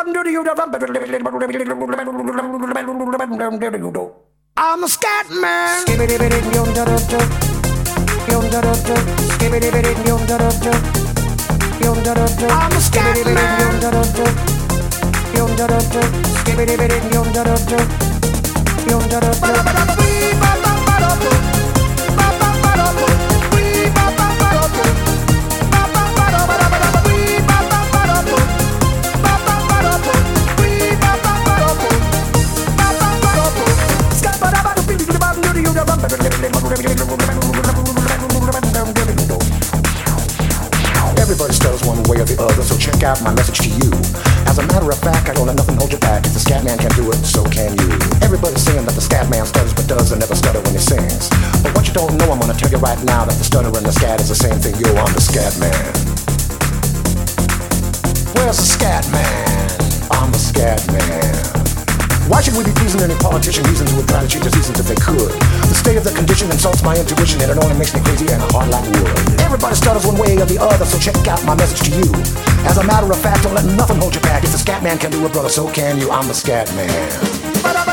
I'm a scat man. I'm a scat Everybody stutters one way or the other, so check out my message to you. As a matter of fact, I don't let nothing hold you back. If the scat man can do it, so can you. Everybody's saying that the scat man stutters but doesn't never stutter when he sings. But what you don't know, I'm gonna tell you right now, that the stutter and the scat is the same thing. Yo, I'm the scat man. Where's the scat man? I'm the scat man. Why should we be pleasing any politician reasons who would try to change the seasons if they could? The state of the condition insults my intuition, and it only makes me crazy and hard like wood. Everybody stutters one way or the other, so check out my message to you. As a matter of fact, don't let nothing hold you back. If the scat man can do it, brother, so can you. I'm the scat man.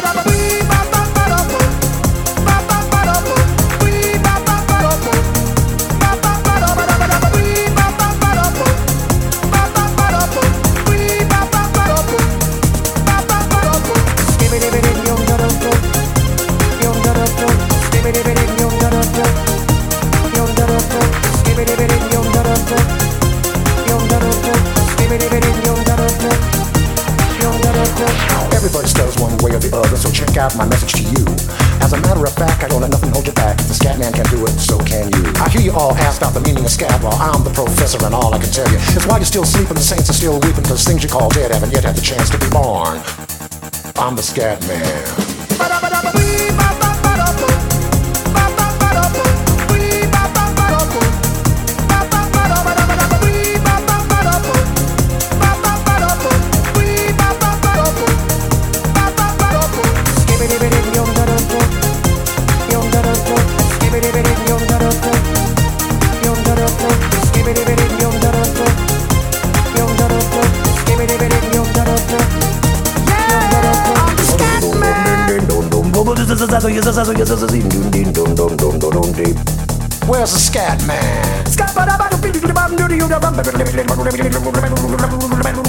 Everybody stutters one way or the other, so check out my message to you. As a matter of fact, I don't let nothing hold you back. If the scat man can do it, so can you. I hear you all ask about the meaning of scat. Well, I'm the professor, and all I can tell you is while you're still sleeping, the saints are still weeping, cause things you call dead haven't yet had the chance to be born. I'm the scat man. Where's the scat man?